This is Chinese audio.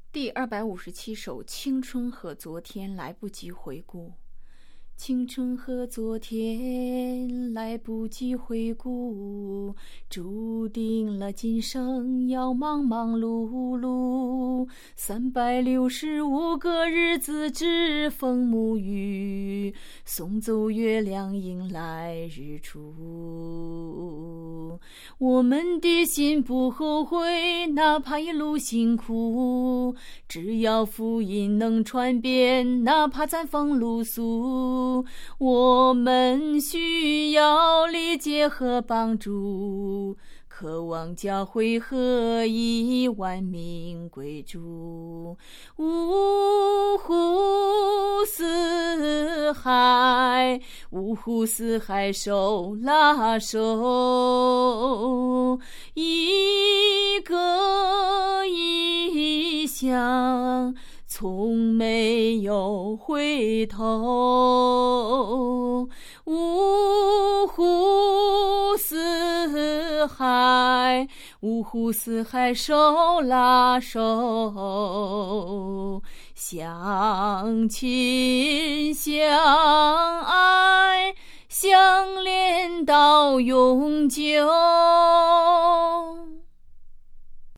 第257首《青春和昨天来不及回顾》。青春和昨天来不及回顾，注定了今生要忙忙碌碌。365个日子指风沐雨，送走月亮迎来日出。我们的心不后悔，哪怕一路辛苦，只要福音能传遍，哪怕咱风露宿。我们需要理解和帮助，渴望教会合一，万民归主。五湖四海，五湖四海手拉手，一个异乡从没有回头。五湖四海，五湖四海手拉手，相亲相爱，相恋到永久。